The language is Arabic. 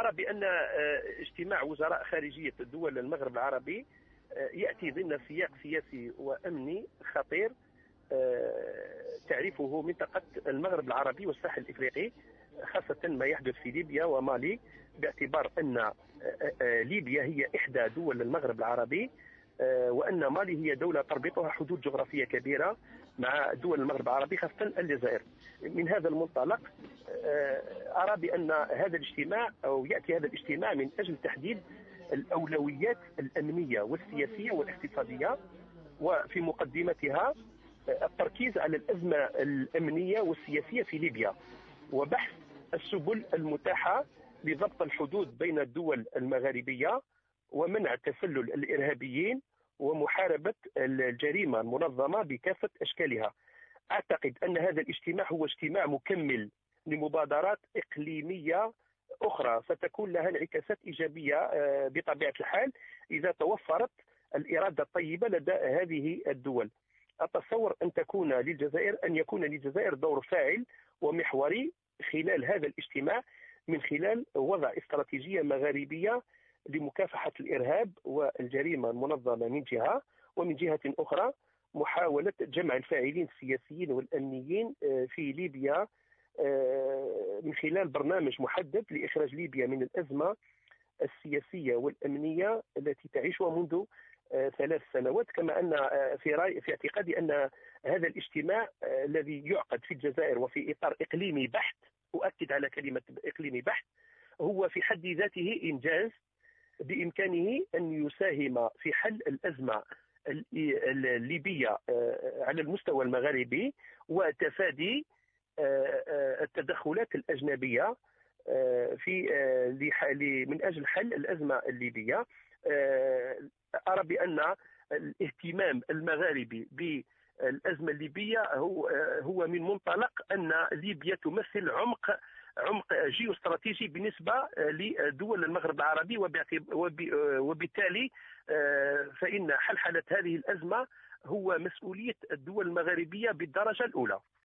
أرى بأن اجتماع وزراء خارجية دول المغرب العربي يأتي ضمن سياق سياسي وأمني خطير تعرفه منطقة المغرب العربي والساحل الإفريقي، خاصة ما يحدث في ليبيا ومالي، باعتبار أن ليبيا هي إحدى دول المغرب العربي، وأن مالي هي دولة تربطها حدود جغرافية كبيرة مع دول المغرب العربي خاصة الجزائر. من هذا المنطلق أرى بأن هذا الاجتماع أو يأتي هذا الاجتماع من أجل تحديد الأولويات الأمنية والسياسية والاقتصادية، وفي مقدمتها التركيز على الأزمة الأمنية والسياسية في ليبيا، وبحث السبل المتاحة لضبط الحدود بين الدول المغاربية ومنع تسلل الإرهابيين ومحاربة الجريمة المنظمة بكافة أشكالها. أعتقد أن هذا الاجتماع هو اجتماع مكمل لمبادرات إقليمية أخرى ستكون لها انعكاسات إيجابية بطبيعة الحال إذا توفرت الإرادة الطيبة لدى هذه الدول. أتصور أن يكون للجزائر دور فاعل ومحوري خلال هذا الاجتماع، من خلال وضع استراتيجية مغاربية لمكافحة الإرهاب والجريمة المنظمة من جهة، ومن جهة أخرى محاولة جمع الفاعلين السياسيين والأمنيين في ليبيا من خلال برنامج محدد لإخراج ليبيا من الأزمة السياسية والأمنية التي تعيشها منذ 3 سنوات. كما أن في اعتقادي أن هذا الاجتماع الذي يعقد في الجزائر وفي إطار إقليمي بحت، أؤكد على كلمة إقليمي بحت، هو في حد ذاته إنجاز بإمكانه أن يساهم في حل الأزمة الليبية على المستوى المغاربي وتفادي التدخلات الأجنبية من أجل حل الأزمة الليبية. أرى بأن الاهتمام المغاربي بالأزمة الليبية هو من منطلق أن ليبيا تمثل عمق جيوستراتيجي بالنسبة لدول المغرب العربي، وبالتالي فإن حلحلة هذه الأزمة هو مسؤولية الدول المغاربية بالدرجة الأولى.